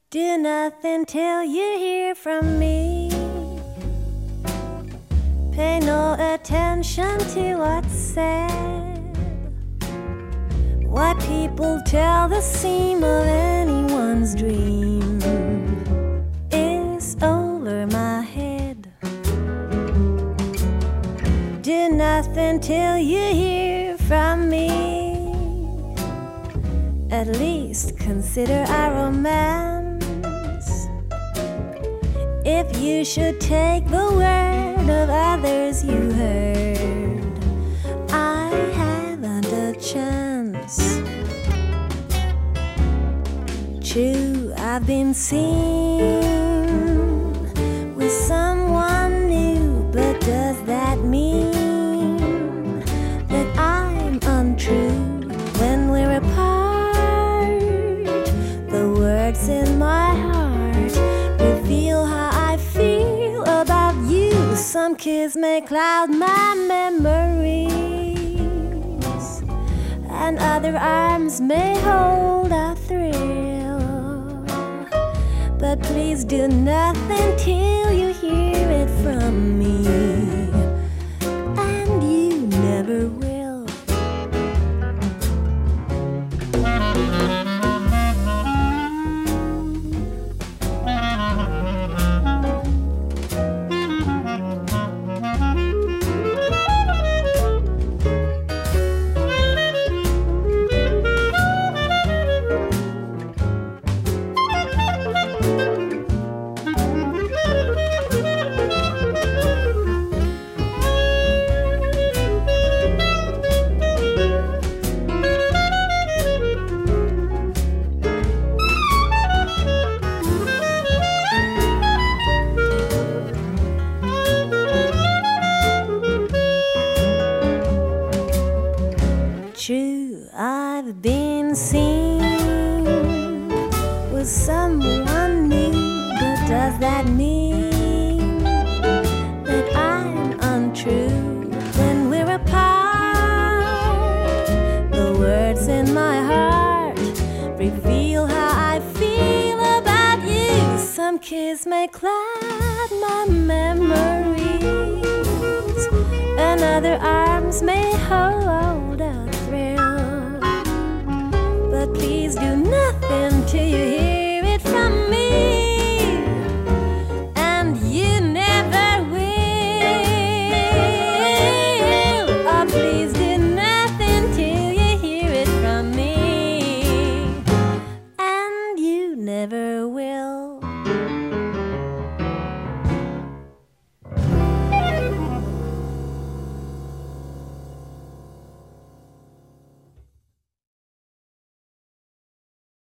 Do nothing till you hear from me. Pay no attention to what's said. What people tell the seam of anyone's dream is over my head. Do nothing till you hear from me. At least consider our romance. If you should take the word of others you heard, I haven't a chance. True, I've been seen with someone new, but does that mean that I'm untrue? When we're apart, the words in my heart reveal how I feel about you. Some kiss may cloud my memories, and other arms may hold a thrill. But please do nothing till you hear it from me, and you never will. True, I've been seen with someone new, but does that mean that I'm untrue? When we're apart, the words in my heart reveal how I feel about you. Some kiss may cloud my memories, and other arms may hold a thrill. But please do nothing till you hear